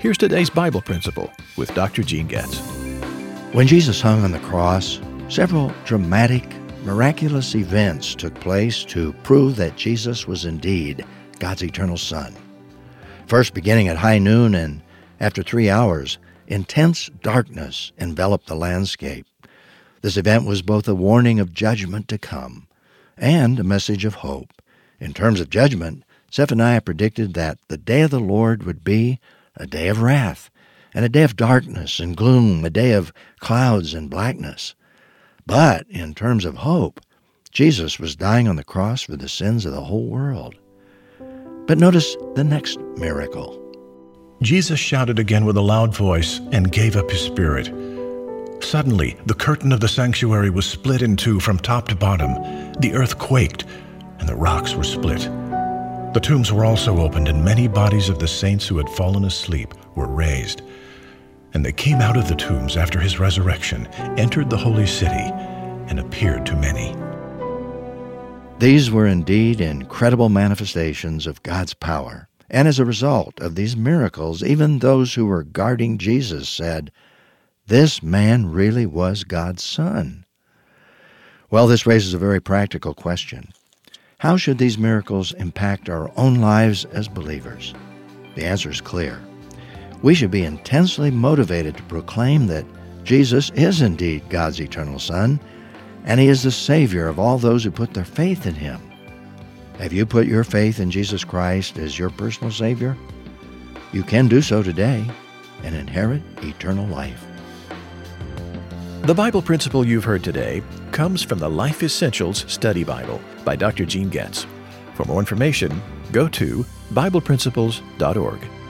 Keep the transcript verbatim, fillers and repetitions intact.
Here's today's Bible principle with Doctor Gene Getz. When Jesus hung on the cross, several dramatic, miraculous events took place to prove that Jesus was indeed God's eternal Son. First, beginning at high noon and after three hours, intense darkness enveloped the landscape. This event was both a warning of judgment to come and a message of hope. In terms of judgment, Zephaniah predicted that the day of the Lord would be a day of wrath, and a day of darkness and gloom, a day of clouds and blackness. But in terms of hope, Jesus was dying on the cross for the sins of the whole world. But notice the next miracle. Jesus shouted again with a loud voice and gave up his spirit. Suddenly, the curtain of the sanctuary was split in two from top to bottom. The earth quaked, and the rocks were split. The tombs were also opened, and many bodies of the saints who had fallen asleep were raised. And they came out of the tombs after his resurrection, entered the holy city, and appeared to many. These were indeed incredible manifestations of God's power. And as a result of these miracles, even those who were guarding Jesus said, "This man really was God's Son." Well, this raises a very practical question. How should these miracles impact our own lives as believers? The answer is clear. We should be intensely motivated to proclaim that Jesus is indeed God's eternal Son, and He is the Savior of all those who put their faith in Him. Have you put your faith in Jesus Christ as your personal Savior? You can do so today and inherit eternal life. The Bible principle you've heard today comes from the Life Essentials Study Bible by Doctor Gene Getz. For more information, go to Bible Principles dot org.